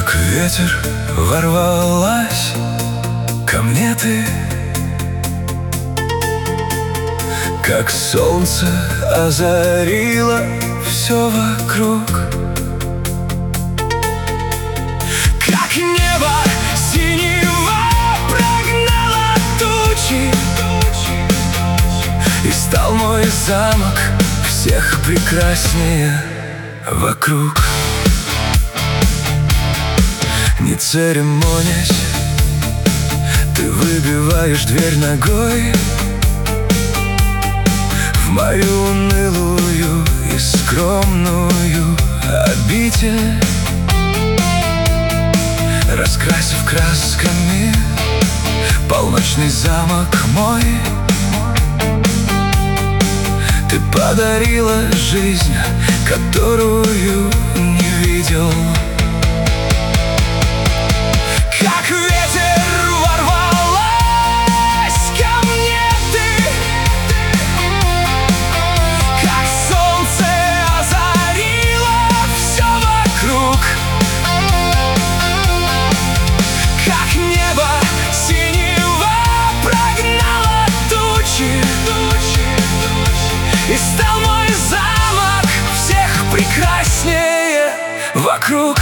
Как ветер ворвалась ко мне ты, как солнце озарило все вокруг, как небо синего прогнало тучи, и стал мой замок всех прекраснее вокруг. Не церемонясь, ты выбиваешь дверь ногой в мою унылую и скромную обитель, раскрасив красками полночный замок мой. Ты подарила жизнь, которую не видел. Как ветер ворвалась ко мне ты, как солнце озарило все вокруг, как небо синего прогнало тучи, и стал мой замок всех прекраснее вокруг.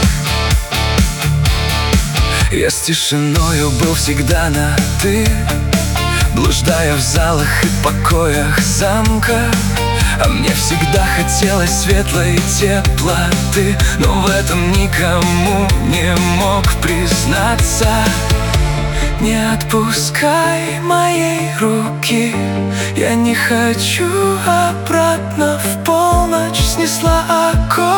Я с тишиною был всегда на «ты», блуждая в залах и покоях замка. А мне всегда хотелось светлой теплоты, но в этом никому не мог признаться. Не отпускай моей руки, я не хочу обратно. В полночь снесла окно.